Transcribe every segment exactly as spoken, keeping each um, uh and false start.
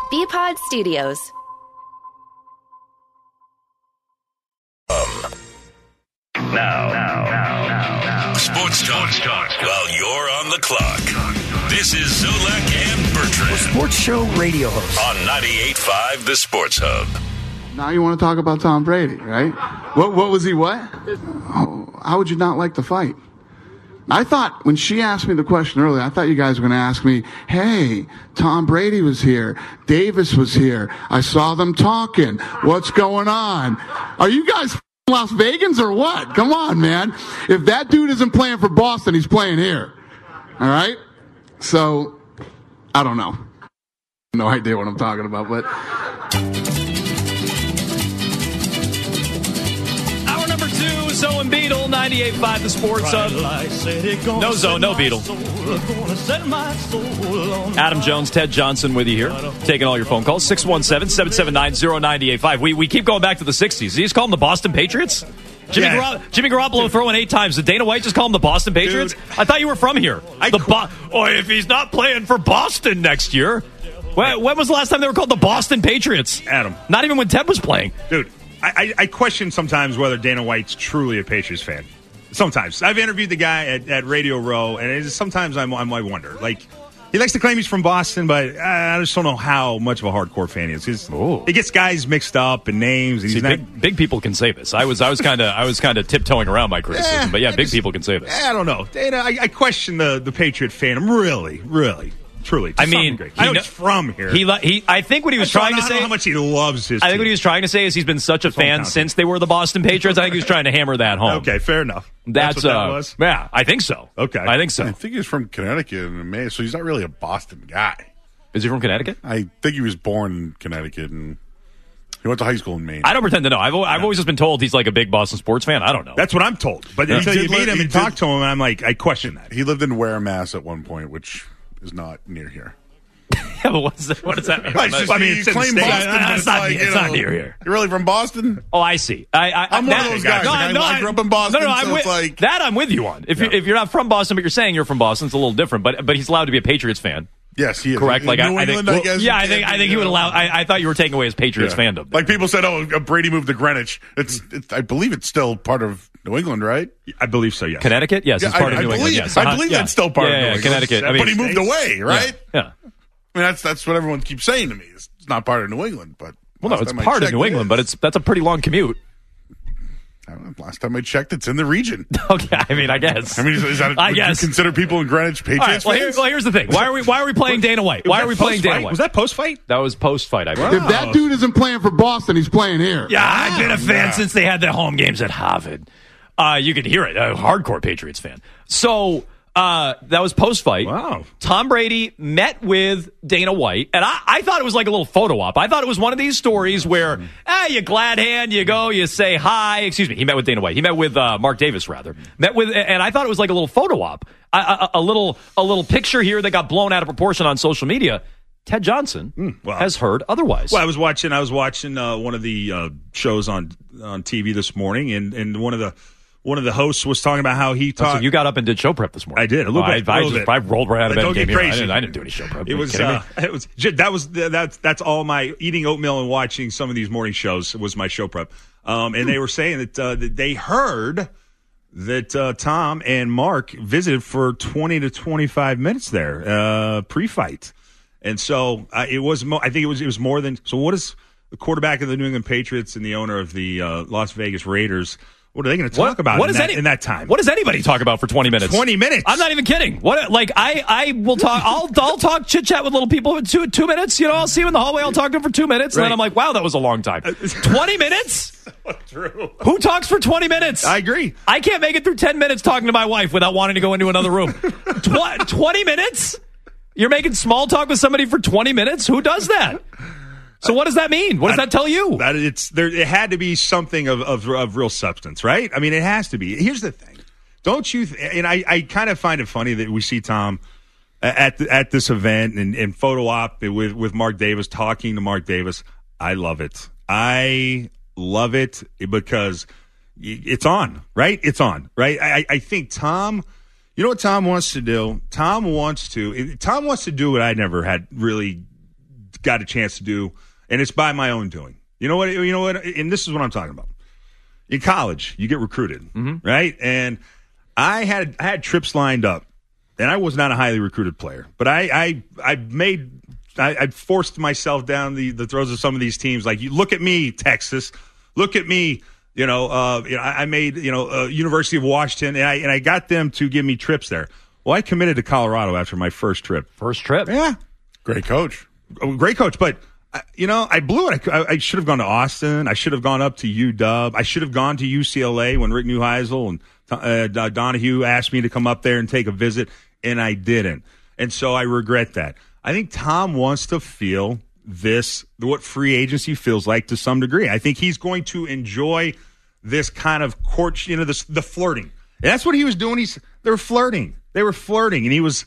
B-Pod Studios. Um, now, now, now, now, now. Sports talk, Sports talk while you're on the clock. This is Zolak and Bertrand. A sports show radio host. On ninety-eight point five The Sports Hub. Now you want to talk about Tom Brady, right? What What was he what? Oh, how would you not like the fight? I thought when she asked me the question earlier, I thought you guys were going to ask me, hey, Tom Brady was here. Davis was here. I saw them talking. What's going on? Are you guys Las Vegans or what? Come on, man. If that dude isn't playing for Boston, he's playing here. All right? So, I don't know. No idea what I'm talking about, but... Hour number two, Zoe and Beetle, ninety-eight point five The Sports Hub. No Zoe, no Beetle. Adam Jones, Ted Johnson with you here, taking all your phone calls. six one seven, seven seven nine, zero nine eight five. We, we keep going back to the sixties. Did he just call them the Boston Patriots? Jimmy, yeah. Gar- Jimmy Garoppolo throwing eight times. Did Dana White just call him the Boston Patriots? Dude, I thought you were from here. I the Bo- oh, if he's not playing for Boston next year. When, when was the last time they were called the Boston Patriots? Adam. Not even when Ted was playing. Dude, I, I, I question sometimes whether Dana White's truly a Patriots fan. Sometimes. I've interviewed the guy at, at Radio Row, and it is, sometimes I'm, I'm, I wonder. Like, he likes to claim he's from Boston, but I just don't know how much of a hardcore fan he is. He's, he gets guys mixed up and names. And See, he's not, big, big people can say this. I was I was kind of I was kind of tiptoeing around my criticism, yeah, but yeah, I big just, people can say this. I don't know, Dana. I, I question the the Patriot fandom. Really, really, truly. I mean, I know kn- he's from here. He he. I think what he was I trying to I say. Know how much he loves his. I think team. what he was trying to say is he's been such a fan since they were the Boston Patriots. I think he was trying to hammer that home. Okay, fair enough. That's, That's what uh, that was. Yeah, I think so. Okay, I think so. I think he's from Connecticut in May, so he's not really a Boston guy. Is he from Connecticut? I think he was born in Connecticut and he went to high school in Maine. I don't pretend to know. I've I've always just been told he's like a big Boston sports fan. I don't know. That's what I'm told. But Yeah. until He you did meet li- him he and did- talk to him, I'm like, I question that. He lived in Ware, Mass at one point, which is not near here. Yeah, but what's that, what does that mean? Well, it's just- I mean, he it's in the claimed States. Boston, but It's it's not like, near- you it's not know, near here. You're really from Boston? Oh, I see. I, I, I'm one that, of those guys. No, Like, I- no, I grew up in Boston, No, no, I'm so with, it's like- that I'm with you on. If, Yeah. you, if you're not from Boston, but you're saying you're from Boston, it's a little different. But but he's allowed to be a Patriots fan. Yes, he is. Correct. In Like New I, I England, think. I guess. yeah, you I think. can't, I think you he would know. allow. I, I thought you were taking away his Patriots Yeah. fandom. Like people said, oh, Brady moved to Greenwich. It's, it's, I believe it's still part of New England, right? I believe so. Yes. Connecticut. Yes, it's Yeah, part I, of New I England. believe, Yes, I Uh-huh. believe yeah. that's still part yeah, of New yeah, England. Connecticut. I mean, but he moved away, right? Yeah. I mean, that's that's what everyone keeps saying to me. It's not part of New England, but Well, no, last it's time I part of checked, New it England, is. but it's that's a pretty long commute. I don't know, last time I checked, it's in the region. Okay, I mean, I guess. I mean, is, is that? I would guess. you consider people in Greenwich Patriots All right, well, here, fans? well, here's the thing. Why are we why are we playing Dana White? Why are we playing Dana White? Was that post fight? That was post fight, I believe. If that dude isn't playing for Boston, he's playing here. Yeah, I've been a fan Yeah. since they had their home games at Harvard. Uh, you could hear it. A hardcore Patriots fan. So uh, that was post-fight. Wow. Tom Brady met with Dana White, and I, I thought it was like a little photo op. I thought it was one of these stories where, ah, you glad hand, you go, you say hi. Excuse me. He met with Dana White. He met with uh, Mark Davis, rather. Met with, and I thought it was like a little photo op. A, a, a little, a little picture here that got blown out of proportion on social media. Ted Johnson Mm, wow. has heard otherwise. Well, I was watching. I was watching uh, one of the uh, shows on on T V this morning, and, and one of the one of the hosts was talking about how he Oh, taught. so you got up and did show prep this morning. I did a little Oh, bit. I, I a little just bit. I rolled right out of bed Don't and get came here. I crazy. didn't, I didn't do any show prep. It Are you was. kidding me? Uh, it was. That was. That's. That's all my eating oatmeal and watching some of these morning shows was my show prep. Um, and they were saying that, uh, that they heard that uh, Tom and Mark visited for twenty to twenty-five minutes there uh, pre-fight, and so uh, it was. Mo- I think it was. It was more than. So what is the quarterback of the New England Patriots and the owner of the uh, Las Vegas Raiders? What are they going to talk What, about what in, is that, any, in that time? What does anybody talk about for twenty minutes? twenty minutes. I'm not even kidding. What? Like I, I will talk. I'll, I'll talk chit chat with little people for two, two minutes. You know, I'll see them in the hallway. I'll talk to them for two minutes, and then Right. I'm like, wow, that was a long time. Twenty minutes? True. Who talks for twenty minutes? I agree. I can't make it through ten minutes talking to my wife without wanting to go into another room. Tw- twenty minutes? You're making small talk with somebody for twenty minutes? Who does that? So what does that mean? What does that tell you? That it's there. It had to be something of, of of real substance, right? I mean, it has to be. Here's the thing: don't you? Th- and I, I kind of find it funny that we see Tom at the, at this event and, and photo op with with Mark Davis talking to Mark Davis. I love it. I love it because it's on, right? It's on, right? I, I think Tom. You know what Tom wants to do? Tom wants to. Tom wants to do what I never had really got a chance to do, and it's by my own doing. You know what? You know what? And this is what I'm talking about. In college, you get recruited, mm-hmm. right? And I had I had trips lined up, and I was not a highly recruited player, but I I, I made I, I forced myself down the, the throes of some of these teams. Like, you look at me, Texas. Look at me. You know, uh, you know, I made you know uh, University of Washington, and I and I got them to give me trips there. Well, I committed to Colorado after my first trip. First trip, yeah, great coach, oh, great coach, but. You know, I blew it. I, I should have gone to Austin. I should have gone up to U W. I should have gone to U C L A when Rick Neuheisel and uh, Donahue asked me to come up there and take a visit, and I didn't. And so I regret that. I think Tom wants to feel this, what free agency feels like to some degree. I think he's going to enjoy this kind of court, you know, this, the flirting. And that's what he was doing. He's they were flirting. They were flirting, and he was.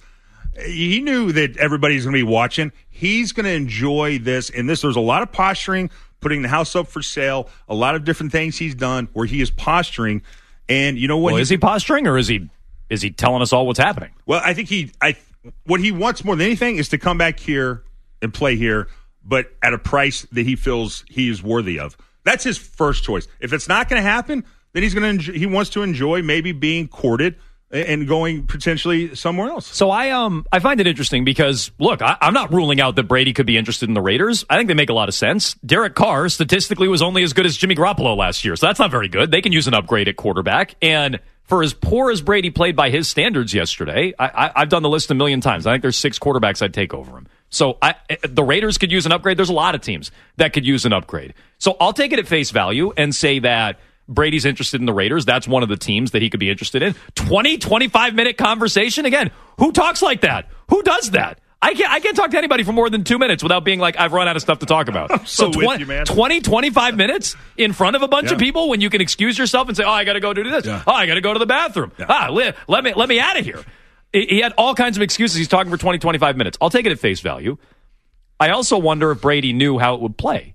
He knew that everybody's going to be watching. He's going to enjoy this. And this, there's a lot of posturing, putting the house up for sale, a lot of different things he's done where he is posturing. And you know what? Well, he, is he posturing, or is he is he telling us all what's happening? Well, I think he, I, what he wants more than anything is to come back here and play here, but at a price that he feels he is worthy of. That's his first choice. If it's not going to happen, then he's going to. He wants to enjoy maybe being courted and going potentially somewhere else. So I um I find it interesting because, look, I, I'm not ruling out that Brady could be interested in the Raiders. I think they make a lot of sense. Derek Carr statistically was only as good as Jimmy Garoppolo last year, so that's not very good. They can use an upgrade at quarterback. And for as poor as Brady played by his standards yesterday, I, I, I've done the list a million times. I think there's six quarterbacks I'd take over him. So I, the Raiders could use an upgrade. There's a lot of teams that could use an upgrade. So I'll take it at face value and say that Brady's interested in the Raiders. That's one of the teams that he could be interested in. twenty, twenty-five minute conversation. Again, who talks like that? Who does that? I can't I can't talk to anybody for more than two minutes without being like, I've run out of stuff to talk about. I'm so, so twenty, with you, man. twenty, twenty-five minutes in front of a bunch yeah. of people when you can excuse yourself and say, oh, I got to go do this. Yeah. Oh, I got to go to the bathroom. Yeah. Ah, let, let me let me out of here. He had all kinds of excuses. He's talking for twenty, twenty-five minutes. I'll take it at face value. I also wonder if Brady knew how it would play.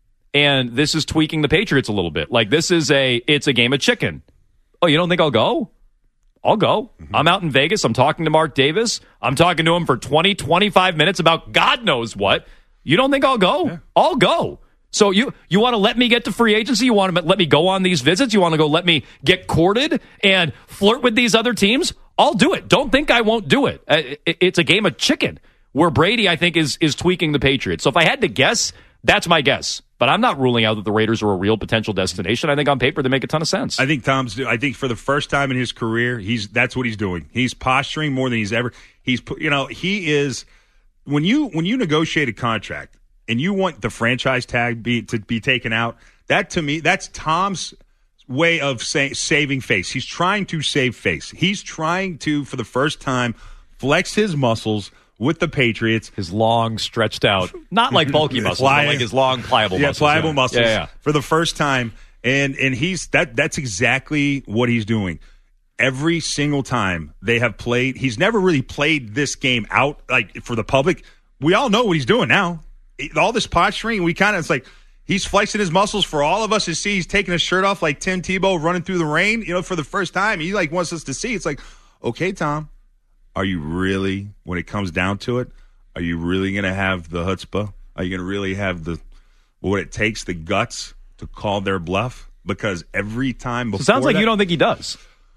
And this is tweaking the Patriots a little bit. Like, this is a, it's a game of chicken. Oh, you don't think I'll go? I'll go. Mm-hmm. I'm out in Vegas. I'm talking to Mark Davis. I'm talking to him for twenty, twenty-five minutes about God knows what. You don't think I'll go? Yeah. I'll go. So you, you want to let me get to free agency? You want to let me go on these visits? You want to go let me get courted and flirt with these other teams? I'll do it. Don't think I won't do it. It's a game of chicken where Brady, I think, is is tweaking the Patriots. So if I had to guess, that's my guess. But I'm not ruling out that the Raiders are a real potential destination. I think on paper they make a ton of sense. I think Tom's. I think for the first time in his career, he's that's what he's doing. He's posturing more than he's ever. He's you know he is when you when you negotiate a contract and you want the franchise tag be, to be taken out. That to me, that's Tom's way of say, saving face. He's trying to save face. He's trying to, for the first time, flex his muscles with the Patriots. His long, stretched out, not like bulky muscles, but like his long, pliable yeah, muscles. Pliable yeah. muscles. Yeah, yeah. For the first time. And and he's that that's exactly what he's doing. Every single time they have played, he's never really played this game out like for the public. We all know what he's doing now. All this posturing, we kind of, it's like he's flexing his muscles for all of us to see. He's taking his shirt off like Tim Tebow running through the rain, you know, for the first time. He like wants us to see. It's like, okay, Tom, are you really, when it comes down to it, are you really going to have the chutzpah? Are you going to really have the what it takes, the guts to call their bluff? Because every time before so it sounds like that, you don't think he does.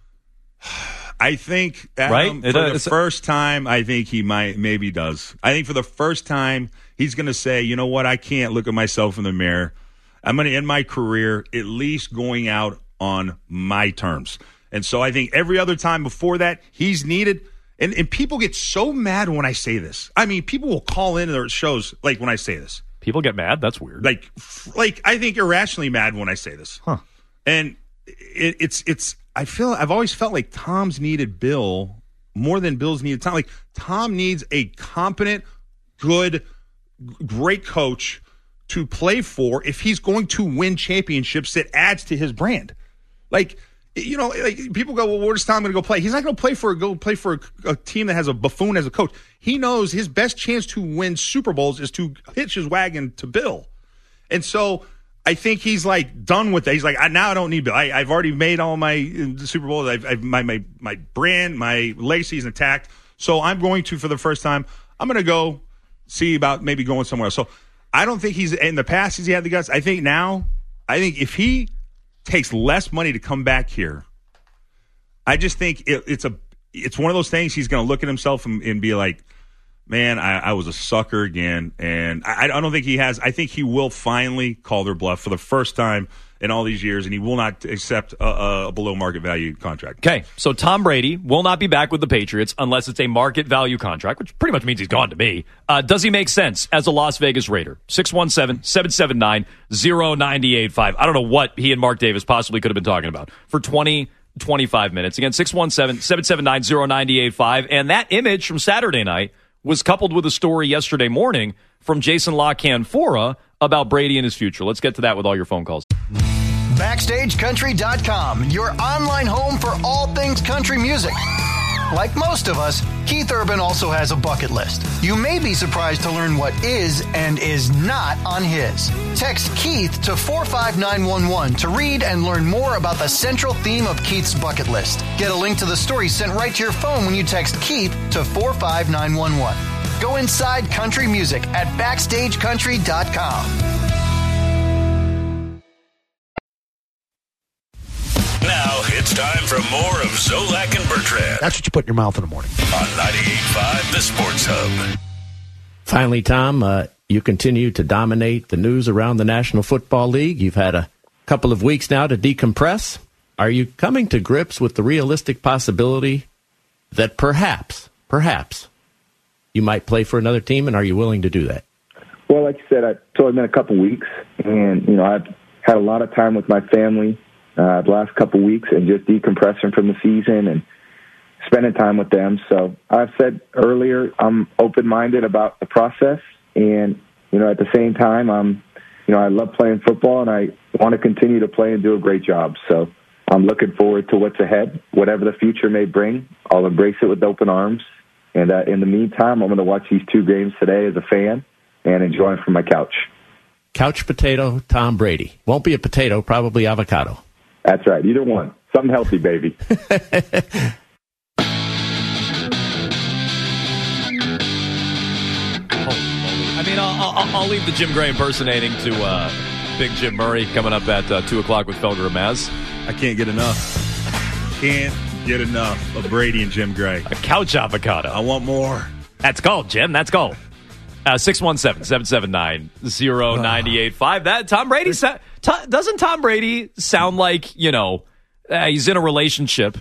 I think Adam, right? for it, the first time, I think he might maybe does. I think for the first time, he's going to say, you know what, I can't look at myself in the mirror. I'm going to end my career at least going out on my terms. And so I think every other time before that, he's needed. And, and people get so mad when I say this. I mean, people will call in their shows like when I say this. People get mad? That's weird. Like, like I think irrationally mad when I say this. Huh. And it, it's it's. I feel I've always felt like Tom's needed Bill more than Bill's needed Tom. Like Tom needs a competent, good, great coach to play for if he's going to win championships that adds to his brand. Like, you know, like people go, well, where's Tom going to go play? He's not going to play for go play for a, a team that has a buffoon as a coach. He knows his best chance to win Super Bowls is to hitch his wagon to Bill. And so I think he's like done with that. He's like, I, now I don't need Bill. I, I've already made all my uh, Super Bowls. I've, I've my, my my brand, my legacy is intact. So I'm going to, for the first time, I'm going to go see about maybe going somewhere else. So I don't think he's in the past. Has he had the guts? I think now, I think if he takes less money to come back here, I just think it, it's a it's one of those things he's going to look at himself and, and be like, man, I, I was a sucker again. And I, I don't think he has. I think he will finally call their bluff for the first time in all these years, and he will not accept a, a below market value contract. Okay, so Tom Brady will not be back with the Patriots unless it's a market value contract, which pretty much means he's gone to me. Uh, does he make sense as a Las Vegas Raider? six one seven, seven seven nine, zero nine eight five. I don't know what he and Mark Davis possibly could have been talking about for twenty, twenty-five minutes. Again, six one seven, seven seven nine, zero nine eight five. And that image from Saturday night was coupled with a story yesterday morning from Jason La Canfora about Brady and his future. Let's get to that with all your phone calls. Backstage Country dot com, your online home for all things country music. Like most of us, Keith Urban also has a bucket list. You may be surprised to learn what is and is not on his. Text Keith to four five nine one one to read and learn more about the central theme of Keith's bucket list. Get a link to the story sent right to your phone when you text Keith to four five nine one one. Go inside country music at Backstage Country dot com. Now it's time for more of Zolak and Bertrand That's what you put in your mouth in the morning. on ninety-eight point five The Sports Hub. Finally, Tom, uh, you continue to dominate the news around the National Football League. You've had a couple of weeks now to decompress. Are you coming to grips with the realistic possibility that perhaps, perhaps, you might play for another team, and are you willing to do that? Well, like you said, it's only been a couple weeks, and, you know, I've had a lot of time with my family uh, the last couple weeks and just decompressing from the season and spending time with them. So I've said earlier, I'm open-minded about the process, and, you know, at the same time, I'm, you know, I love playing football, and I want to continue to play and do a great job. So I'm looking forward to what's ahead. Whatever the future may bring, I'll embrace it with open arms. And uh, in the meantime, I'm going to watch these two games today as a fan and enjoy them from my couch. Couch potato, Tom Brady. Won't be a potato, probably avocado. That's right. Either one. Something healthy, baby. I mean, I'll, I'll, I'll leave the Jim Gray impersonating to uh, Big Jim Murray coming up at uh, two o'clock with Felger and Maz. I can't get enough. Can't get enough of Brady and Jim Gray. A couch avocado. I want more. That's gold, Jim. That's gold. Uh, six one seven, seven seven nine, zero nine eight five. That Tom Brady sa- Tom, doesn't Tom Brady sound like, you know, uh, he's in a relationship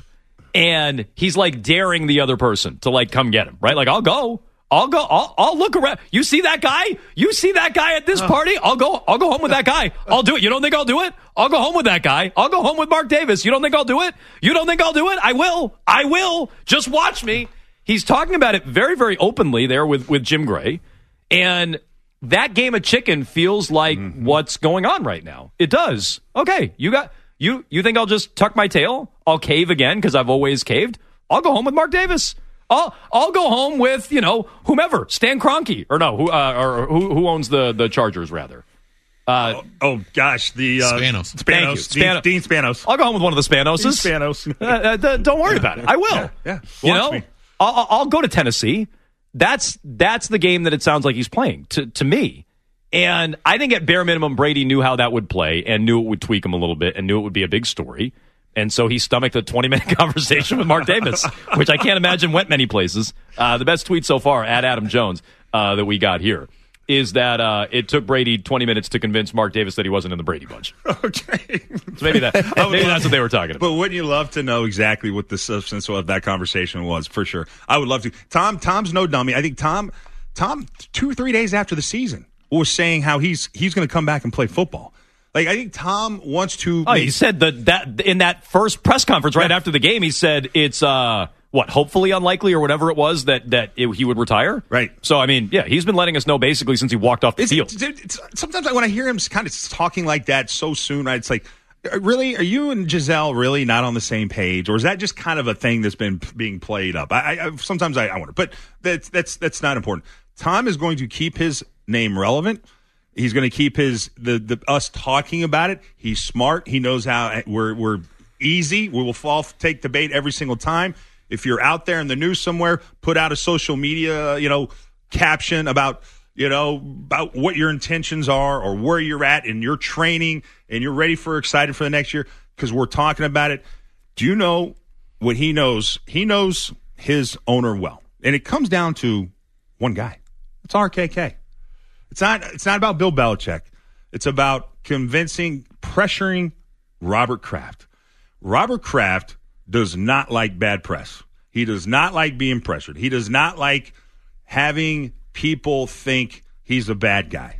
and he's like daring the other person to like come get him, right? Like, I'll go. I'll go. I'll, I'll look around. You see that guy? You see that guy at this party? I'll go. I'll go home with that guy. I'll do it. You don't think I'll do it? I'll go home with that guy. I'll go home with Mark Davis. You don't think I'll do it? You don't think I'll do it? I will. I will. Just watch me. He's talking about it very, very openly there with, with Jim Gray. And that game of chicken feels like mm-hmm. what's going on right now. It does. Okay, you got you. You think I'll just tuck my tail? I'll cave again because I've always caved. I'll go home with Mark Davis. I'll I'll go home with, you know, whomever, Stan Kroenke, or no, who uh, or who who owns the the Chargers rather. Uh, oh, oh gosh, the uh, Spanos. Spanos, Span- Dean, Dean Spanos. I'll go home with one of the Spanoses. Dean Spanos. uh, uh, don't worry about it. I will. Yeah, yeah. You Watch know, me. I'll, I'll go to Tennessee. That's that's the game that it sounds like he's playing to to me. And I think at bare minimum, Brady knew how that would play and knew it would tweak him a little bit and knew it would be a big story. And so he stomached a twenty-minute conversation with Mark Davis, which I can't imagine went many places. Uh, the best tweet so far, at Adam Jones, uh, that we got here, is that uh, it took Brady twenty minutes to convince Mark Davis that he wasn't in the Brady Bunch. Okay. So maybe, that, maybe that's what they were talking about. But wouldn't you love to know exactly what the substance of that conversation was, for sure? I would love to. Tom, Tom's no dummy. I think Tom, Tom, two or three days after the season, was saying how he's he's going to come back and play football. Like, I think Tom wants to. Oh, make, he said that, that in that first press conference right yeah. after the game, he said it's uh what hopefully unlikely or whatever it was that that it, he would retire. Right. So I mean, yeah, he's been letting us know basically since he walked off the it's, field. It's, it's, sometimes when I hear him kind of talking like that so soon, right, it's like, really, are you and Giselle really not on the same page, or is that just kind of a thing that's been being played up? I, I sometimes I, I wonder, but that's that's that's not important. Tom is going to keep his name relevant. He's going to keep his the, the us talking about it. He's smart. He knows how we're we're easy. We will fall take the bait every single time. If you're out there in the news somewhere, put out a social media, you know, caption about, you know, about what your intentions are or where you're at in your training and you're ready for excited for the next year because we're talking about it. Do you know what he knows? He knows his owner well. And it comes down to one guy. It's R K K. It's not it's not about Bill Belichick. It's about convincing, pressuring Robert Kraft. Robert Kraft does not like bad press. He does not like being pressured. He does not like having people think he's a bad guy.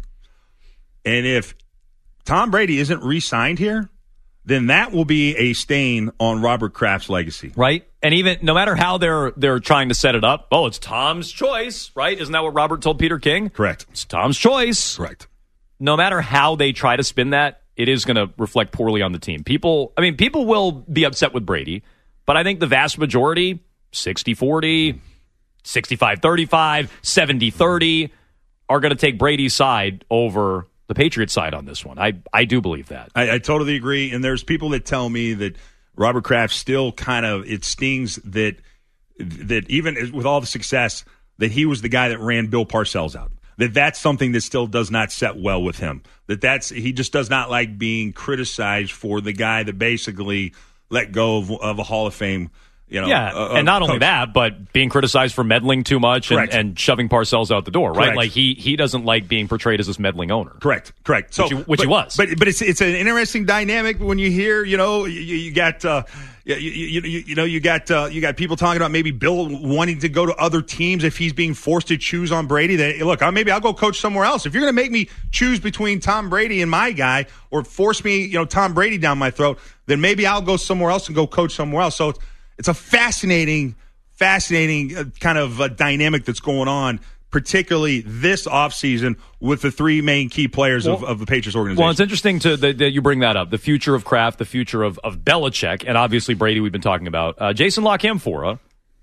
And if Tom Brady isn't re-signed here, then that will be a stain on Robert Kraft's legacy. Right? And even no matter how they're they're trying to set it up, oh, it's Tom's choice, right? Isn't that what Robert told Peter King? Correct. It's Tom's choice. Correct. No matter how they try to spin that, it is going to reflect poorly on the team. People, I mean, people will be upset with Brady, but I think the vast majority, sixty forty, sixty-five thirty-five, seventy thirty, are going to take Brady's side over the Patriots side on this one. I, I do believe that. I, I totally agree. And there's people that tell me that Robert Kraft still kind of, it stings that that even with all the success, that he was the guy that ran Bill Parcells out. That that's something that still does not set well with him. That that's he just does not like being criticized for the guy that basically let go of, of a Hall of Fame. You know, yeah, uh, and not coach. only that, but being criticized for meddling too much and, and shoving Parcells out the door, right? Correct. Like he he doesn't like being portrayed as this meddling owner. Correct, correct. So which, he, which but, he was, but but it's it's an interesting dynamic when you hear, you know, you, you got uh, you, you, you, you know you got uh, you got people talking about maybe Bill wanting to go to other teams if he's being forced to choose on Brady. That look, maybe I'll go coach somewhere else. If you're going to make me choose between Tom Brady and my guy, or force me, you know, Tom Brady down my throat, then maybe I'll go somewhere else and go coach somewhere else. So it's, it's a fascinating, fascinating uh, kind of uh, dynamic that's going on, particularly this offseason with the three main key players well, of, of the Patriots organization. Well, it's interesting to that, that you bring that up. The future of Kraft, the future of, of Belichick, and obviously Brady we've been talking about. Uh, Jason La Canfora,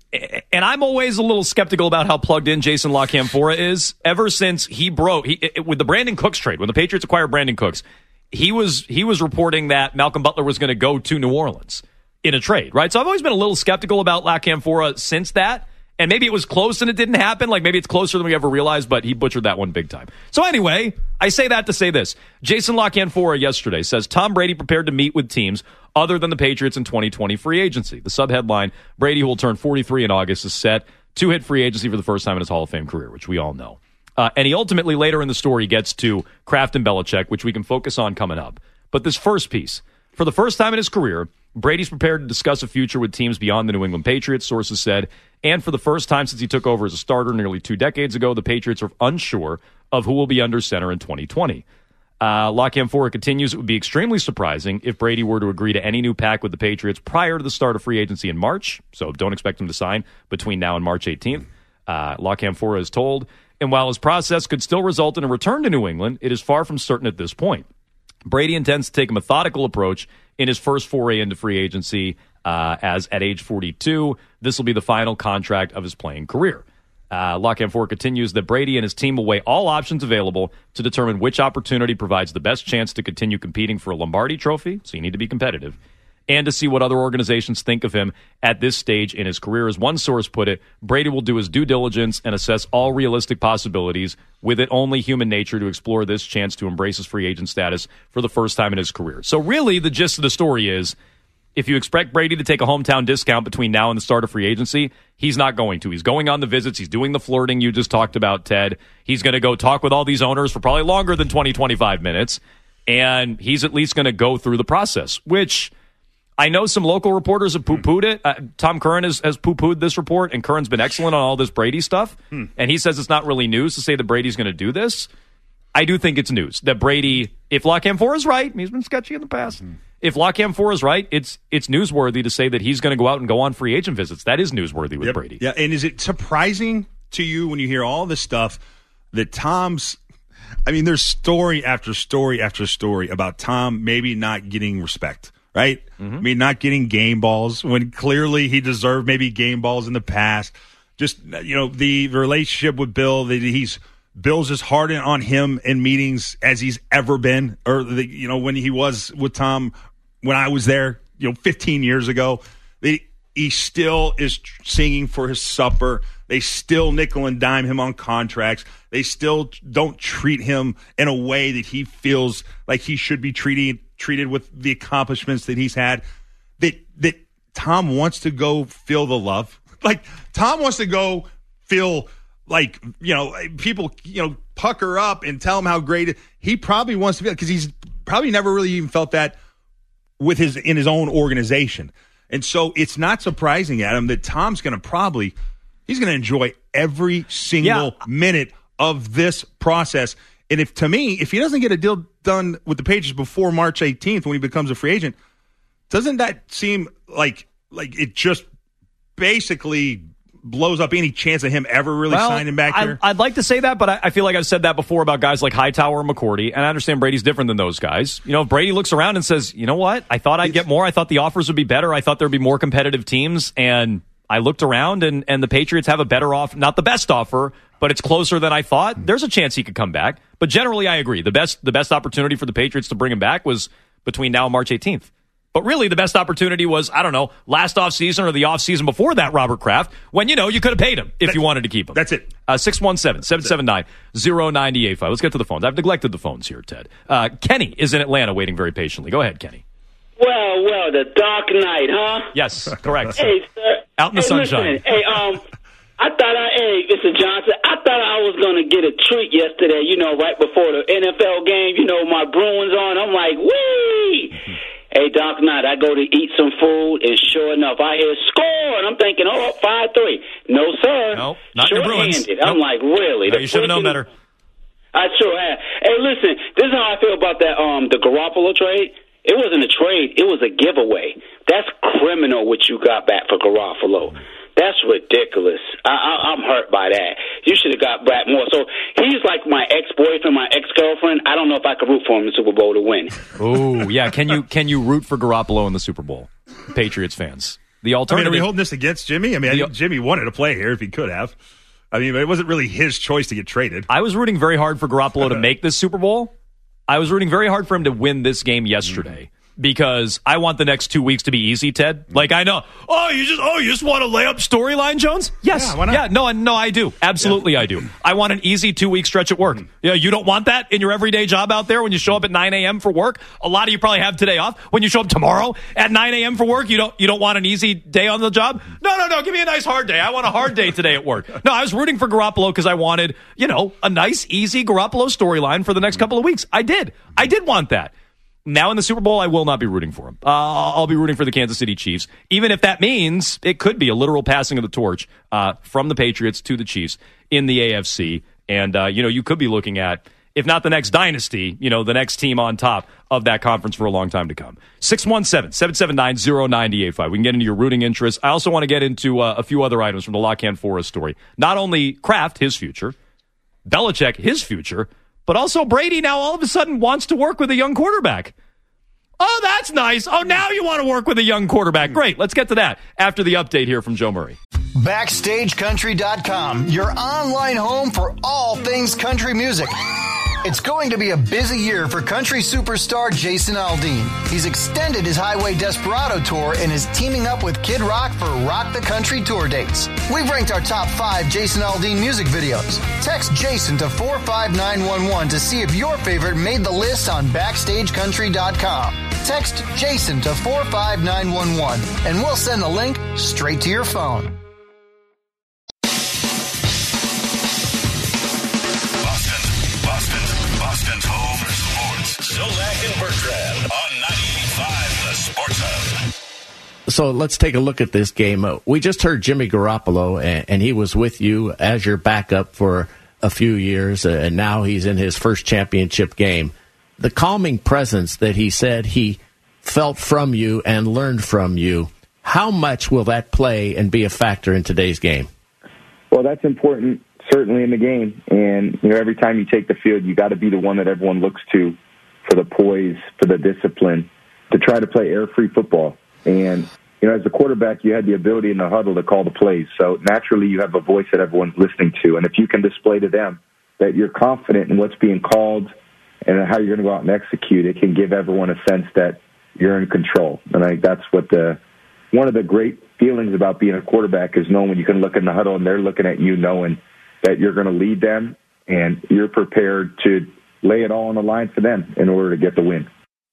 and I'm always a little skeptical about how plugged in Jason La Canfora is. Ever since he broke, he, it, with the Brandon Cooks trade, when the Patriots acquired Brandon Cooks, he was he was reporting that Malcolm Butler was going to go to New Orleans in a trade, right? So I've always been a little skeptical about La Canfora since that. And maybe it was close and it didn't happen. Like maybe it's closer than we ever realized, but he butchered that one big time. So anyway, I say that to say this. Jason La Canfora yesterday says Tom Brady prepared to meet with teams other than the Patriots in twenty twenty free agency. The subheadline, Brady, who will turn forty-three in August, is set to hit free agency for the first time in his Hall of Fame career, which we all know. Uh, and he ultimately later in the story gets to Kraft and Belichick, which we can focus on coming up. But this first piece, for the first time in his career, Brady's prepared to discuss a future with teams beyond the New England Patriots, sources said. And for the first time since he took over as a starter nearly two decades ago, the Patriots are unsure of who will be under center in twenty twenty. Uh, La Canfora continues, it would be extremely surprising if Brady were to agree to any new pact with the Patriots prior to the start of free agency in March. So don't expect him to sign between now and March eighteenth. Uh, La Canfora is told. And while his process could still result in a return to New England, it is far from certain at this point. Brady intends to take a methodical approach in his first foray into free agency, uh, as at age forty-two, this will be the final contract of his playing career. Uh, La Canfora continues that Brady and his team will weigh all options available to determine which opportunity provides the best chance to continue competing for a Lombardi trophy, so you need to be competitive, and to see what other organizations think of him at this stage in his career. As one source put it, Brady will do his due diligence and assess all realistic possibilities, with it only human nature to explore this chance to embrace his free agent status for the first time in his career. So really, the gist of the story is, if you expect Brady to take a hometown discount between now and the start of free agency, he's not going to. He's going on the visits. He's doing the flirting you just talked about, Ted. He's going to go talk with all these owners for probably longer than twenty, twenty-five minutes, and he's at least going to go through the process, which I know some local reporters have poo-pooed it. Uh, Tom Curran has, has poo-pooed this report, and Curran's been excellent on all this Brady stuff. Hmm. And he says it's not really news to say that Brady's going to do this. I do think it's news that Brady, if La Canfora is right, he's been sketchy in the past. Hmm. If La Canfora is right, it's it's newsworthy to say that he's going to go out and go on free agent visits. That is newsworthy with yep. Brady. Yeah, and is it surprising to you when you hear all this stuff that Tom's, I mean, there's story after story after story about Tom maybe not getting respect. Right? Mm-hmm. I mean, not getting game balls when clearly he deserved maybe game balls in the past. Just, you know, the relationship with Bill, that he's Bill's as hard on him in meetings as he's ever been, or, the, you know, when he was with Tom when I was there, you know, fifteen years ago. They, he still is singing for his supper. They still nickel and dime him on contracts. They still don't treat him in a way that he feels like he should be treated treated with the accomplishments that he's had. That that Tom wants to go feel the love. Like Tom wants to go feel like, you know, people, you know, pucker up and tell him how great it, he probably wants to feel, because he's probably never really even felt that with his in his own organization. And so it's not surprising, Adam, that Tom's going to probably he's going to enjoy every single yeah. minute of this process. And if to me, if he doesn't get a deal done with the Patriots before March eighteenth when he becomes a free agent, doesn't that seem like like it just basically blows up any chance of him ever really well, signing back I, here? I'd like to say that, but I, I feel like I've said that before about guys like Hightower and McCourty, and I understand Brady's different than those guys. You know, if Brady looks around and says, you know what, I thought I'd get more, I thought the offers would be better, I thought there'd be more competitive teams, and I looked around and, and the Patriots have a better offer, not the best offer, but it's closer than I thought, there's a chance he could come back. But generally, I agree. The best the best opportunity for the Patriots to bring him back was between now and March eighteenth. But really, the best opportunity was, I don't know, last offseason or the offseason before that, Robert Kraft, when, you know, you could have paid him if that, you wanted to keep him. That's it. Uh, six one seven, seven seven nine, zero nine eight five. Let's get to the phones. I've neglected the phones here, Ted. Uh, Kenny is in Atlanta waiting very patiently. Go ahead, Kenny. Well, well, the Dark Knight, huh? Yes, correct. Hey, sir. Out in the hey, sunshine. Listen, hey, um, I thought I, hey, Mister Johnson, I thought I was going to get a treat yesterday, you know, right before the N F L game. You know, my Bruins on. I'm like, wee! Hey, Dark Knight, I go to eat some food, and sure enough, I hear score, and I'm thinking, oh, five three. No, sir. No, not your Bruins. Nope. I'm like, really? No, you should have known better. I sure have. Hey, listen, this is how I feel about that, um, the Garoppolo trade. It wasn't a trade. It was a giveaway. That's criminal what you got back for Garoppolo. That's ridiculous. I, I, I'm hurt by that. You should have got back more. So he's like my ex-boyfriend, my ex-girlfriend. I don't know if I could root for him in the Super Bowl to win. Oh, yeah. Can you can you root for Garoppolo in the Super Bowl, Patriots fans? The alternative. I mean, are we holding this against Jimmy? I mean, the, I think Jimmy wanted to play here if he could have. I mean, it wasn't really his choice to get traded. I was rooting very hard for Garoppolo to make this Super Bowl. I was rooting very hard for him to win this game yesterday. Mm-hmm. Because I want the next two weeks to be easy, Ted. Like, I know. Oh, you just oh, you just want to lay up storyline, Jones? Yes. Yeah, why not? Yeah, no, no, I do. Absolutely, yeah. I do. I want an easy two-week stretch at work. Mm-hmm. Yeah, you don't want that in your everyday job out there when you show up at nine a.m. for work? A lot of you probably have today off. When you show up tomorrow at nine a.m. for work, you don't you don't want an easy day on the job? No, no, no. Give me a nice hard day. I want a hard day today at work. No, I was rooting for Garoppolo because I wanted, you know, a nice, easy Garoppolo storyline for the next couple of weeks. I did. I did want that. Now in the Super Bowl, I will not be rooting for him. Uh, I'll be rooting for the Kansas City Chiefs, even if that means it could be a literal passing of the torch uh, from the Patriots to the Chiefs in the A F C. And, uh, you know, you could be looking at, if not the next dynasty, you know, the next team on top of that conference for a long time to come. six one seven, seven seven nine, zero nine eight five. We can get into your rooting interests. I also want to get into uh, a few other items from the Lockhand Forest story. Not only Kraft, his future, Belichick, his future, but also Brady now all of a sudden wants to work with a young quarterback. Oh, that's nice. Oh, now you want to work with a young quarterback. Great. Let's get to that after the update here from Joe Murray. Backstage Country dot com, your online home for all things country music. It's going to be a busy year for country superstar Jason Aldean. He's extended his Highway Desperado tour and is teaming up with Kid Rock for Rock the Country tour dates. We've ranked our top five Jason Aldean music videos. Text Jason to four five nine one one to see if your favorite made the list on Backstage Country dot com. Text Jason to four five nine one one and we'll send the link straight to your phone. Boston's home for sports. Zolak and Bertrand on ninety-eight point five The Sports Hub. So let's take a look at this game. Uh, we just heard Jimmy Garoppolo, and, and he was with you as your backup for a few years, uh, and now he's in his first championship game. The calming presence that he said he felt from you and learned from you, how much will that play and be a factor in today's game? Well, that's important. Certainly in the game, and you know, every time you take the field, you got to be the one that everyone looks to for the poise, for the discipline, to try to play air-free football. And you know, as a quarterback, you had the ability in the huddle to call the plays, so naturally you have a voice that everyone's listening to. And if you can display to them that you're confident in what's being called and how you're going to go out and execute, it can give everyone a sense that you're in control. And I think that's what the one of the great feelings about being a quarterback is knowing when you can look in the huddle and they're looking at you, knowing that you're going to lead them and you're prepared to lay it all on the line for them in order to get the win.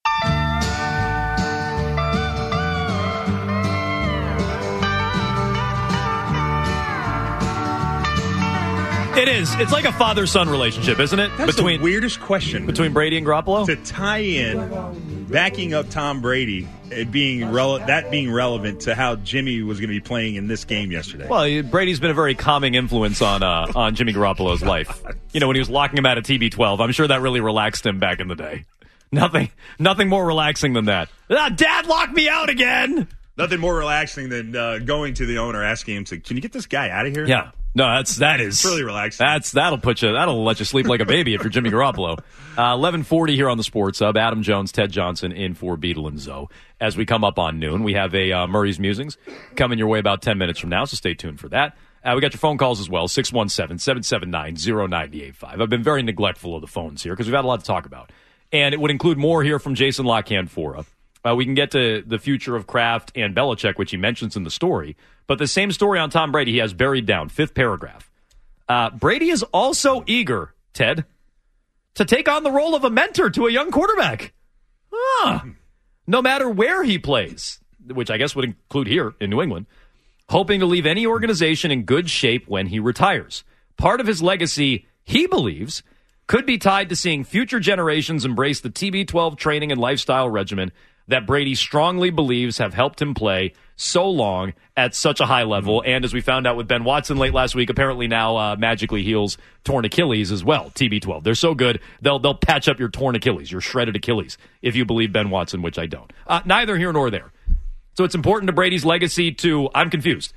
It is. It's like a father-son relationship, isn't it? That's between the weirdest question. Between Brady and Garoppolo? To tie in backing up Tom Brady, it being rele- that being relevant to how Jimmy was going to be playing in this game yesterday. Well, Brady's been a very calming influence on uh, on Jimmy Garoppolo's life. You know, when he was locking him out of T B twelve, I'm sure that really relaxed him back in the day. Nothing, nothing more relaxing than that. Ah, Dad locked me out again! Nothing more relaxing than uh, going to the owner, asking him to, can you get this guy out of here? Yeah. No, that's that is it's really relaxing. That's that'll put you that'll let you sleep like a baby if you're Jimmy Garoppolo. Uh, eleven forty here on the Sports Hub. Adam Jones, Ted Johnson in for Beadle and Zoe. As we come up on noon, we have a uh, Murray's Musings coming your way about ten minutes from now, so stay tuned for that. Uh, we got your phone calls as well, six one seven, seven seven nine, zero nine eight five. I've been very neglectful of the phones here because we've had a lot to talk about, and it would include more here from Jason La Canfora. Uh, we can get to the future of Kraft and Belichick, which he mentions in the story, but the same story on Tom Brady he has buried down, fifth paragraph. Uh, Brady is also eager, Ted, to take on the role of a mentor to a young quarterback. Ah, no matter where he plays, which I guess would include here in New England, hoping to leave any organization in good shape when he retires. Part of his legacy, he believes, could be tied to seeing future generations embrace the T B twelve training and lifestyle regimen that Brady strongly believes have helped him play so long at such a high level. And as we found out with Ben Watson late last week, apparently now uh, magically heals torn Achilles as well, T B twelve. They're so good, they'll they'll patch up your torn Achilles, your shredded Achilles, if you believe Ben Watson, which I don't. Uh, neither here nor there. So it's important to Brady's legacy to, I'm confused,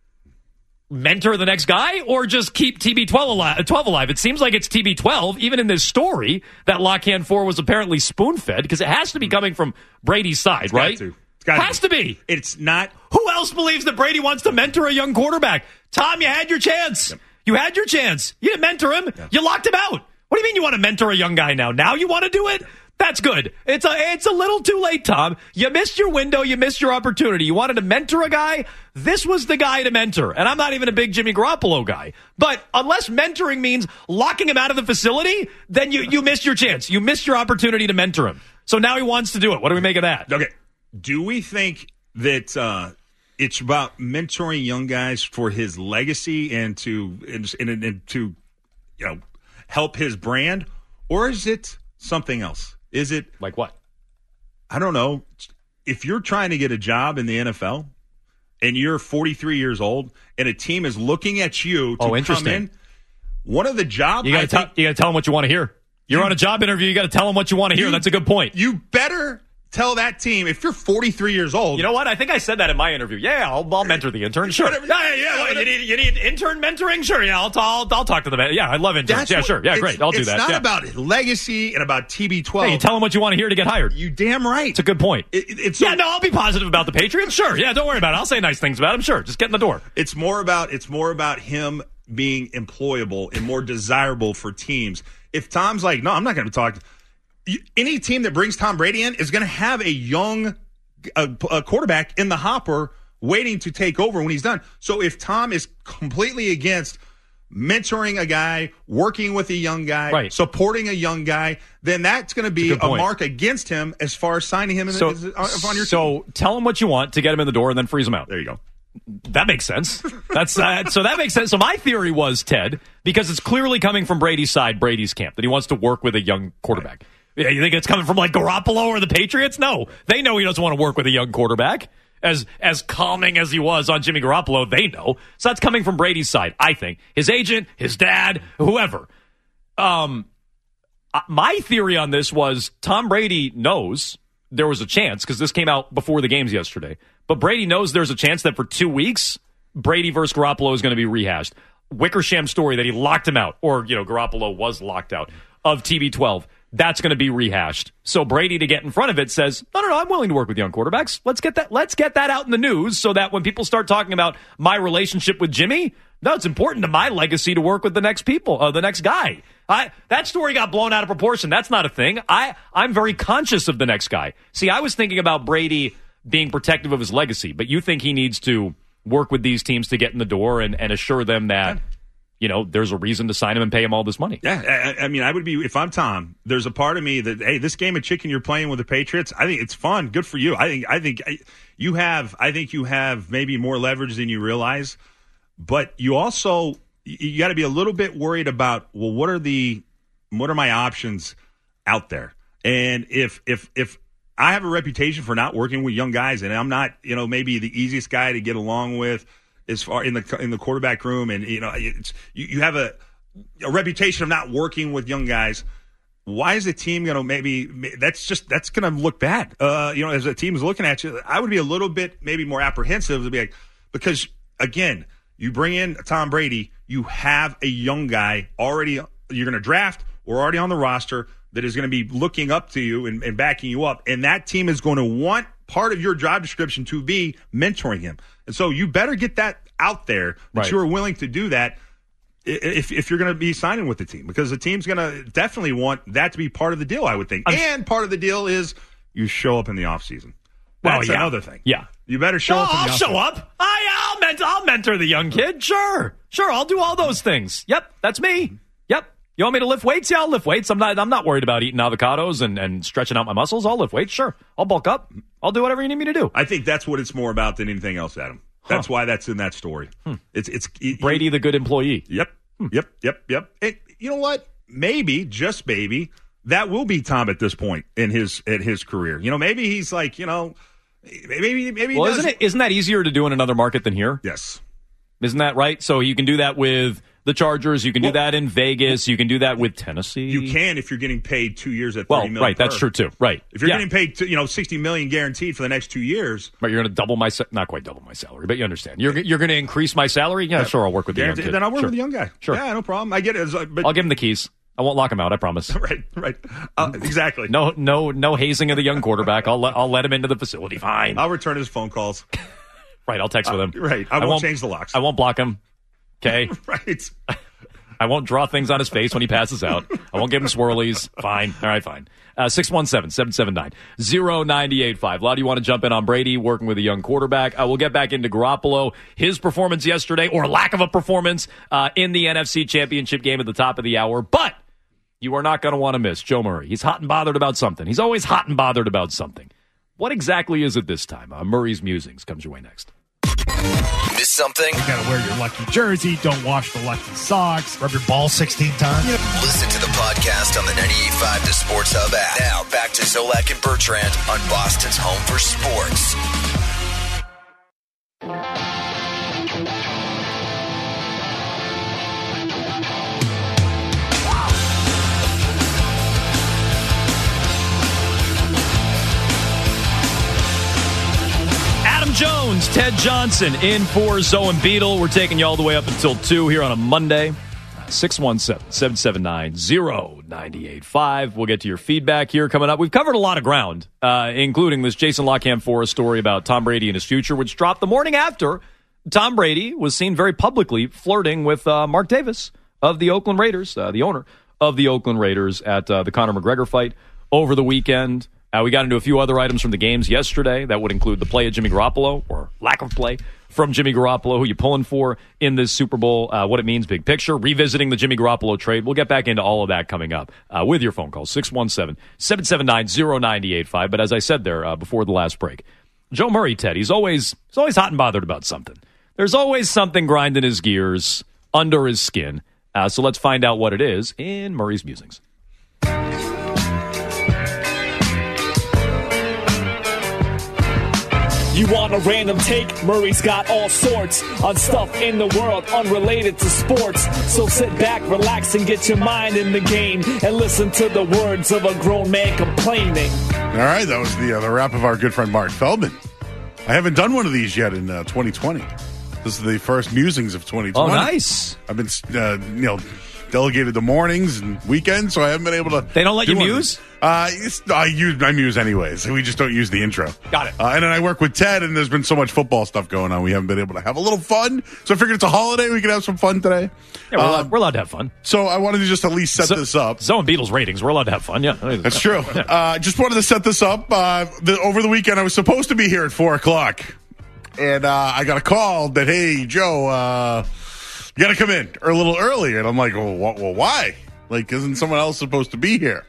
mentor the next guy or just keep T B twelve alive? twelve alive? It seems like it's T B twelve, even in this story, that La Canfora was apparently spoon-fed, because it has to be coming from Brady's side, It's right? Got to. It's got has to be. It's not. Who else believes that Brady wants to mentor a young quarterback? Tom, you had your chance. Yep. You had your chance. You didn't mentor him. Yep. You locked him out. What do you mean you want to mentor a young guy now? Now you want to do it? That's good. It's a it's a little too late, Tom. You missed your window. You missed your opportunity. You wanted to mentor a guy. This was the guy to mentor. And I'm not even a big Jimmy Garoppolo guy. But unless mentoring means locking him out of the facility, then you, you missed your chance. You missed your opportunity to mentor him. So now he wants to do it. What do we make of that? Okay. Do we think that uh, it's about mentoring young guys for his legacy and to and, and, and to you know help his brand, or is it something else? Is it like what? I don't know. If you're trying to get a job in the N F L and you're forty-three years old and a team is looking at you to oh, come interesting. in, one of the jobs you got to tell you got to tell them what you want to hear. You're you, on a job interview. You got to tell them what you want to hear. You, That's a good point. You better tell that team, if you're forty-three years old. You know what? I think I said that in my interview. Yeah, I'll, I'll mentor the intern. Sure. Whatever, yeah, yeah. yeah what, you, need, you need intern mentoring? Sure. Yeah, I'll, I'll, I'll talk to them. Yeah, I love interns. Yeah, what, sure. Yeah, great. I'll do that. It's not yeah. about legacy and about T B twelve. Hey, you tell them what you want to hear to get hired. You damn right. It's a good point. It, it's yeah, a, no, I'll be positive about the Patriots. Sure. Yeah, don't worry about it. I'll say nice things about him. Sure. Just get in the door. It's more about it's more about him being employable and more desirable for teams. If Tom's like, no, I'm not going to talk. Any team that brings Tom Brady in is going to have a young a, a quarterback in the hopper waiting to take over when he's done. So if Tom is completely against mentoring a guy, working with a young guy, right. supporting a young guy, then that's going to be a, a mark against him as far as signing him in so, the, on your so team. So tell him what you want to get him in the door and then freeze him out. There you go. That makes sense. That's uh, so that makes sense. So my theory was, Ted, because it's clearly coming from Brady's side, Brady's camp, that he wants to work with a young quarterback. Right. Yeah, you think it's coming from like Garoppolo or the Patriots? No, they know he doesn't want to work with a young quarterback. As as calming as he was on Jimmy Garoppolo, they know. So that's coming from Brady's side, I think. His agent, his dad, whoever. Um, my theory on this was Tom Brady knows there was a chance, because this came out before the games yesterday, but Brady knows there's a chance that for two weeks, Brady versus Garoppolo is going to be rehashed. Wickersham story that he locked him out, or, you know, Garoppolo was locked out of T B twelve. That's going to be rehashed. So Brady, to get in front of it, says, no, no, no, I'm willing to work with young quarterbacks. Let's get that Let's get that out in the news so that when people start talking about my relationship with Jimmy, no, it's important to my legacy to work with the next people, uh, the next guy. I, that story got blown out of proportion. That's not a thing. I, I'm very conscious of the next guy. See, I was thinking about Brady being protective of his legacy. But you think he needs to work with these teams to get in the door and, and assure them that, you know, there's a reason to sign him and pay him all this money. Yeah, I, I mean, I would be, if I'm Tom, there's a part of me that, hey, this game of chicken you're playing with the Patriots, I think it's fun. Good for you. I think, I think you have, I think you have maybe more leverage than you realize, but you also, you got to be a little bit worried about, well, what are the, what are my options out there? And if, if, if I have a reputation for not working with young guys and I'm not, you know, maybe the easiest guy to get along with, as far in the in the quarterback room, and you know it's, you, you have a, a reputation of not working with young guys. Why is the team going to maybe? That's just that's going to look bad. Uh, you know, as a team is looking at you, I would be a little bit maybe more apprehensive to be like, because again, you bring in Tom Brady, you have a young guy already. You're going to draft or already on the roster that is going to be looking up to you and, and backing you up, and that team is going to want part of your job description to be mentoring him. And so you better get that out there that right. you are willing to do that if if you're going to be signing with the team, because the team's going to definitely want that to be part of the deal, I would think. I'm, and part of the deal is you show up in the offseason. That's well, yeah. another thing. Yeah. You better show well, up in the I'll offseason. show up. I, I'll, mentor, I'll mentor the young kid. Sure. Sure, I'll do all those things. Yep, that's me. Yep. You want me to lift weights? Yeah, I'll lift weights. I'm not I'm not worried about eating avocados and, and stretching out my muscles. I'll lift weights. Sure. I'll bulk up. I'll do whatever you need me to do. I think that's what it's more about than anything else, Adam. That's huh. why that's in that story. Hmm. It's it's it, Brady, the good employee. Yep. Hmm. Yep. Yep. Yep. And you know what? Maybe, just maybe, that will be Tom at this point in his at his career. You know, maybe he's like, you know, maybe maybe. He well, does. isn't it isn't that easier to do in another market than here? Yes. Isn't that right? So you can do that with the Chargers. You can well, do that in Vegas. You can do that with Tennessee. You can if you're getting paid two years at thirty well, million. Right, per. that's true too. Right. If you're yeah. getting paid, to, you know, sixty million guaranteed for the next two years, right? You're going to double my not quite double my salary, but you understand. You're you're going to increase my salary. Yeah, yeah, sure. I'll work with the young kid. Then I'll work sure. with the young guy. Sure. Yeah, no problem. I get it. But I'll give him the keys. I won't lock him out. I promise. right. Right. Uh, exactly. no. No. No hazing of the young quarterback. I'll let I'll let him into the facility. Fine. I'll return his phone calls. Right. I'll text uh, with him. Right. I won't, I won't change the locks. I won't block him. Okay. right. I won't draw things on his face when he passes out. I won't give him swirlies. Fine. All right, fine. Uh, six one seven, seven seven nine, zero nine eight five. A lot of you want to jump in on Brady working with a young quarterback. Uh, we'll get back into Garoppolo, his performance yesterday, or lack of a performance uh, in the N F C Championship game at the top of the hour. But you are not going to want to miss Joe Murray. He's hot and bothered about something. He's always hot and bothered about something. What exactly is it this time? Uh, Murray's Musings comes your way next. Miss something? You gotta wear your lucky jersey. Don't wash the lucky socks. Rub your ball sixteen times. You know. Listen to the podcast on the ninety-eight point five The Sports Hub app. Now back to Zolak and Bertrand on Boston's home for sports. Adam Jones, Ted Johnson in for Zoe and Beetle. We're taking you all the way up until two here on a Monday. six one seven, seven seven nine, zero nine eight five. We'll get to your feedback here coming up. We've covered a lot of ground, uh, including this Jason Lockham Forest story about Tom Brady and his future, which dropped the morning after Tom Brady was seen very publicly flirting with uh, Mark Davis of the Oakland Raiders, uh, the owner of the Oakland Raiders, at uh, the Conor McGregor fight over the weekend. Uh, we got into a few other items from the games yesterday. That would include the play of Jimmy Garoppolo, or lack of play from Jimmy Garoppolo, who you pulling for in this Super Bowl, uh, what it means, big picture, revisiting the Jimmy Garoppolo trade. We'll get back into all of that coming up uh, with your phone call, six one seven, seven seven nine, zero nine eight five. But as I said there uh, before the last break, Joe Murray, Ted, he's always, he's always hot and bothered about something. There's always something grinding his gears under his skin. Uh, so let's find out what it is in Murray's Musings. You want a random take? Murray's got all sorts on stuff in the world unrelated to sports. So sit back, relax, and get your mind in the game and listen to the words of a grown man complaining. All right, that was the, uh, the wrap of our good friend Mark Feldman. I haven't done one of these yet in uh, twenty twenty. This is the first Musings of twenty twenty. Oh, nice. I've been, uh, you know, delegated the mornings and weekends, so I haven't been able to. They don't let do you one. muse? Uh, it's, I use my muse anyways. We just don't use the intro. Got it. Uh, and then I work with Ted, and there's been so much football stuff going on. We haven't been able to have a little fun. So I figured it's a holiday. We can have some fun today. Yeah, we're, uh, allowed, we're allowed to have fun. So I wanted to just at least set so, this up. So in Beatles ratings, we're allowed to have fun. Yeah, that's true. Uh, just wanted to set this up. Uh, the, over the weekend, I was supposed to be here at four o'clock, and uh, I got a call that, hey, Joe, uh, you got to come in or a little early. And I'm like, well, wh- well, why? Like, isn't someone else supposed to be here?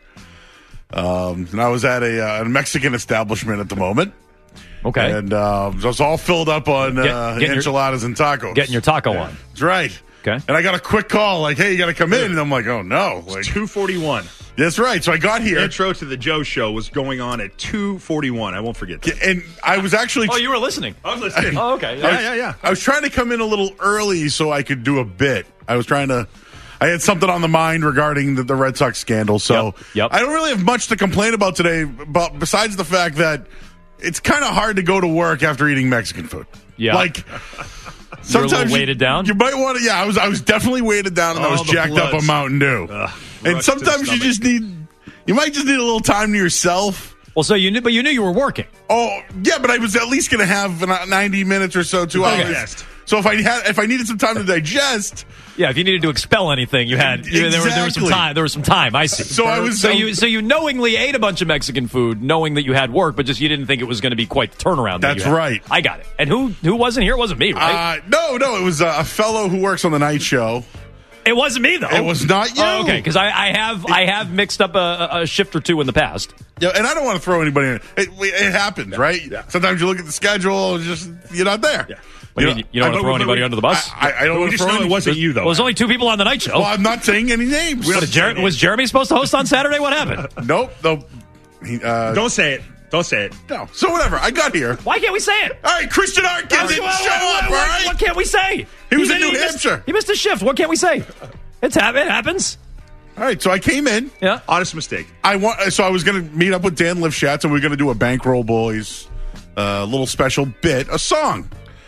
Um, and I was at a, uh, a Mexican establishment at the moment. Okay. And uh, I was all filled up on uh, Get, enchiladas your, and tacos. Getting your taco on. That's right. Okay. And I got a quick call like, hey, you got to come in. And I'm like, oh, no. Like two forty-one. That's right. So I got here. The intro to the Joe Show was going on at two forty-one. I won't forget that. And I was actually... Oh, you were listening. I was listening. Oh, okay. Yeah, yeah, yeah. I was trying to come in a little early so I could do a bit. I was trying to... I had something on the mind regarding the, the Red Sox scandal, so yep, yep. I don't really have much to complain about today, but besides the fact that it's kind of hard to go to work after eating Mexican food. Yeah. Like... Sometimes You're a little weighted you, down. You might want to. Yeah, I was. I was definitely weighted down, and oh, I was jacked bloods. up on Mountain Dew. Ugh, and sometimes you just need. You might just need a little time to yourself. Well, so you knew, but you knew you were working. Oh yeah, but I was at least going to have ninety minutes or so, two okay. hours. So if I had, if I needed some time to digest. Yeah, if you needed to expel anything, you had you, exactly. there, was, there was some time. There was some time. I see. So I was. So um, you so you knowingly ate a bunch of Mexican food, knowing that you had work, but just you didn't think it was going to be quite the turnaround. That That's you had. right. I got it. And who who wasn't here? It wasn't me, right? Uh, no, no, it was uh, a fellow who works on the night show. It wasn't me though. It was not you. Oh, okay, because I, I have I have mixed up a, a shift or two in the past. Yeah, and I don't want to throw anybody in. It, it happens, right? Yeah. Sometimes you look at the schedule and just you're not there. Yeah. You, you, you don't want to throw anybody we, under the bus? I, I, I don't we want to just throw know any, it wasn't you, though. Well, there's only two people on the night show. Well, I'm not saying any names. What, Jer- was Jeremy supposed to host on Saturday? What happened? Nope. Nope. He, uh, Don't say it. Don't say it. No. So whatever. I got here. Why can't we say it? All right, Christian Arkin Well, didn't well, show well, up, well, all right? What can't we say? He was in did- New he Hampshire. Missed, he missed a shift. What can't we say? It's ha- It happens. All right, so I came in. Yeah. Honest mistake. I want. So I was going to meet up with Dan Lifshatz, and we are going to do a Bankroll Boys uh, little special bit, a song.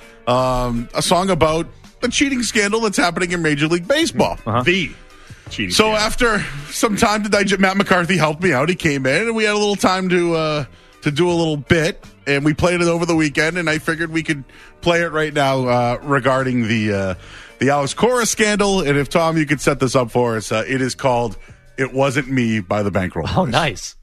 Um, a song about the cheating scandal that's happening in Major League Baseball. Uh-huh. The cheating So scandal. after some time to digest, Matt McCarthy helped me out. He came in, and we had a little time to uh, to do a little bit, and we played it over the weekend. And I figured we could play it right now uh, regarding the uh, the Alex Cora scandal. And if Tom, you could set this up for us, uh, it is called "It Wasn't Me" by the Bankroll Boys. Oh, nice.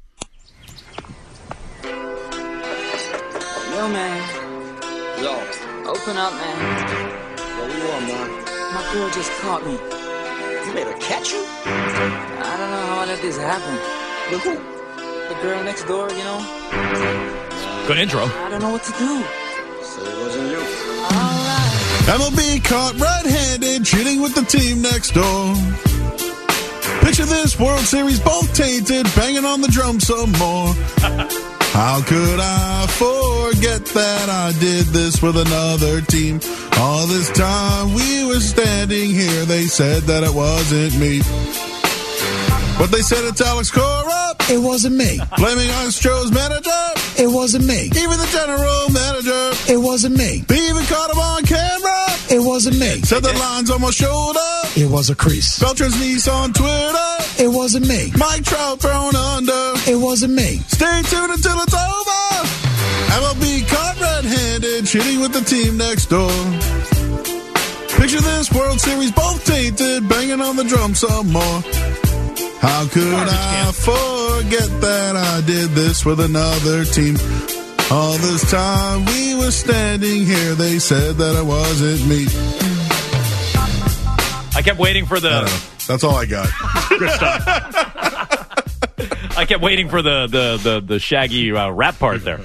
Yo, man. Yo, open up, man. What do you want, man? My girl just caught me. You made her catch you? I don't know how I let this happen. With who? The girl next door, you know? Good intro. I don't know what to do. So it wasn't you. Alright. M L B caught red-handed cheating with the team next door. Picture this World Series both tainted, banging on the drum some more. How could I forget that I did this with another team? All this time we were standing here, they said that it wasn't me. But they said it's Alex Cora. It wasn't me. Blaming Astros manager. It wasn't me. Even the general manager. It wasn't me. They even caught him on camera. It wasn't me. Said the lines on my shoulder. It was a crease. Beltran's niece on Twitter. It wasn't me. Mike Trout thrown under. It wasn't me. Stay tuned until it's over. M L B caught red-handed, cheating with the team next door. Picture this World Series both tainted, banging on the drum some more. How could I forget that I did this with another team? All this time we were standing here, they said that it wasn't me. I kept waiting for the. That's all I got. Good stuff. I kept waiting for the the the, the Shaggy uh, rap part there.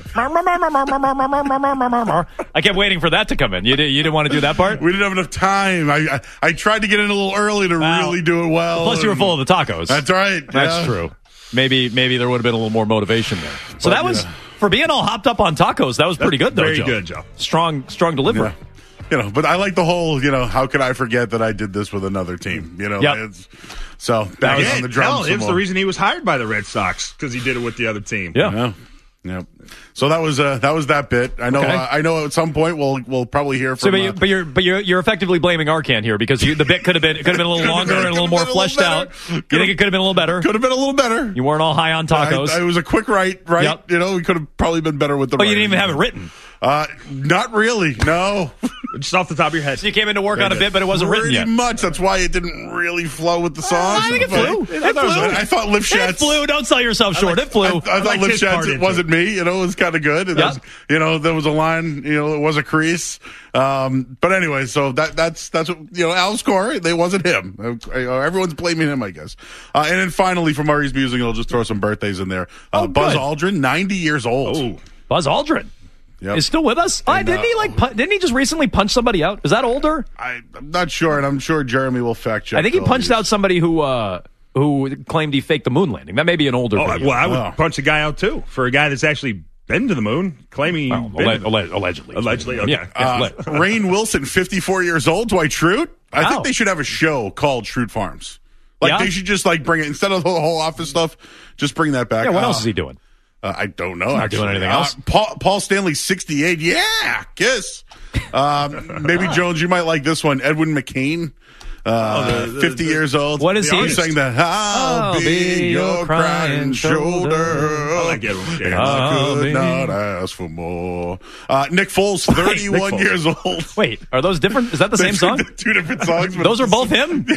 I kept waiting for that to come in. You did, you didn't want to do that part? We didn't have enough time. I I, I tried to get in a little early to Wow. really do it well. Plus, you were full of the tacos. That's right. That's yeah. true. Maybe maybe there would have been a little more motivation there. So But, that was yeah. for being all hopped up on tacos. That was pretty good, though. Very Joe. good, Joe. Strong strong delivery. Yeah. You know, but I like the whole, you know, how could I forget that I did this with another team? You know, Yep. it's, so back Yeah, on the drums. hell, some it was more. the reason he was hired by the Red Sox, because he did it with the other team. Yeah. Yeah. Yep. So that was uh, that was that bit. I know. Okay. Uh, I know. At some point, we'll we'll probably hear from. So, but, you, uh, but you're but you're you're effectively blaming Arcand here because you, the bit could have been could have been a little longer and a little more fleshed out. You think it could have been a little better? Could have been a little better. You weren't all high on tacos. I, I, it was a quick write, right? Yep. You know, we could have probably been better with the. But you writing. didn't even have it written. Uh, not really. No. Just off the top of your head. So you came in to work on a bit, but it wasn't Pretty written yet. much. That's why it didn't really flow with the song. I think it flew. It, I, it flew. I thought Lifshatz. It flew. Don't sell yourself short. like, it flew. I, I thought like his part Lifshatz, it into wasn't me. You know, it was kind of good. And Yep. was, you know, there was a line. You know, it was a crease. Um, but anyway, so that that's that's what, you know, Al's score. It wasn't him. Uh, everyone's blaming him, I guess. Uh, and then finally, for Murray's Music, I'll just throw some birthdays in there. Uh, Oh, Buzz good. Aldrin, ninety years old. Oh, Buzz Aldrin. Yep. Is still with us? Oh, And, didn't he uh, like? Pu- didn't he just recently punch somebody out? Is that older? I, I'm not sure, and I'm sure Jeremy will fact check. I think he all punched these. out somebody who uh, who claimed he faked the moon landing. That may be an older. Oh, video. well, I would Oh. punch a guy out too for a guy that's actually been to the moon, claiming Well, been alle- to the- alle- allegedly. allegedly. Okay. Yeah. Uh, Rainn Wilson, fifty-four years old. Dwight Schrute. I Wow. think they should have a show called Schrute Farms. Like Yeah? they should just like bring it instead of the whole office stuff. Just bring that back. Yeah. What Uh, else is he doing? Uh, I don't know. not actually. doing anything Uh, else? Paul, Paul Stanley, sixty-eight. Yeah, kiss. Um, maybe Jones, you might like this one. Edwin McCain, uh, Oh, the- the- fifty the- years old. What is He he? sang that. I'll, I'll be your crying shoulder. I like Edwin McCain. And I'll I could be- not ask for more. Uh, Nick Foles, thirty-one Foles. years old. Wait, are those different? Is that the same song? Two different songs. but Those are both him.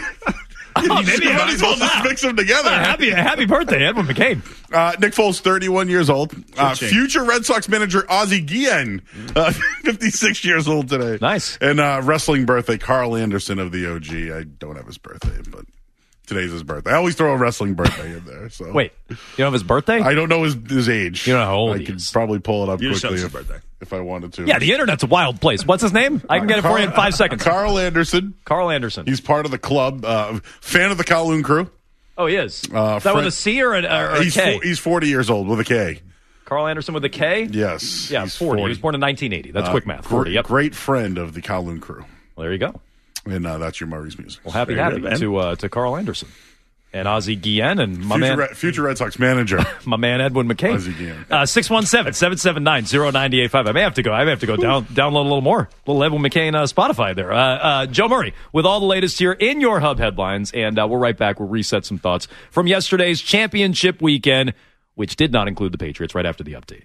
Oh, Maybe maybe might as well just mix them together. happy happy birthday, Edwin McCain. Uh, Nick Foles, thirty-one years old. Uh, change. future Red Sox manager Ozzie Guillen, uh, fifty-six years old today. Nice. And uh, wrestling birthday, Carl Anderson of the O G. I don't have his birthday, but today's his birthday. I always throw a wrestling birthday in there. So Wait, you don't have his birthday? I don't know his, his age. You don't know how old I he could is. probably pull it up You just quickly said if, his birthday. if I wanted to. Yeah, the internet's a wild place. What's his name? I can get it for you in five seconds. Carl Anderson. Carl Anderson. He's part of the club. Uh, fan of the Kowloon crew. Oh, he is. Uh, is that with Fred- a C or, an, or a he's, K? fo- he's forty years old with a K. Carl Anderson with a K? Yes. Yeah, he's forty. He was born in nineteen eighty. That's Uh, quick math. gr- forty, yep. Great friend of the Kowloon crew. Well, there you go. And uh, that's your Murray's Music. Well, happy, Very happy good, man. to uh, to Carl Anderson and Ozzie Guillen and my future, man, Red, future Red Sox manager. my man Edwin McCain. Ozzie Guillen. Uh, six one seven, seven seven nine, zero nine eight five. I may have to go. I may have to go down, download a little more. Little Edwin McCain uh, Spotify there. Uh, uh, Joe Murray with all the latest here in your Hub headlines, and uh, we're right back. We'll reset some thoughts from yesterday's championship weekend, which did not include the Patriots. Right after the update.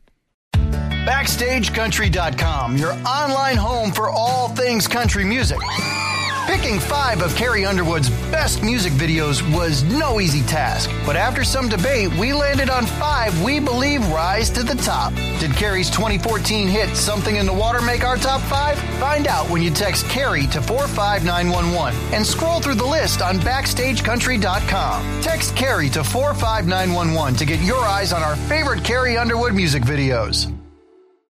Backstage Country dot com, your online home for all things country music. Picking five of Carrie Underwood's best music videos was no easy task, but after some debate, we landed on five we believe rise to the top. Did Carrie's twenty fourteen hit Something in the Water make our top five? Find out when you text Carrie to four five nine one one and scroll through the list on Backstage Country dot com. Text Carrie to four five nine one one to get your eyes on our favorite Carrie Underwood music videos.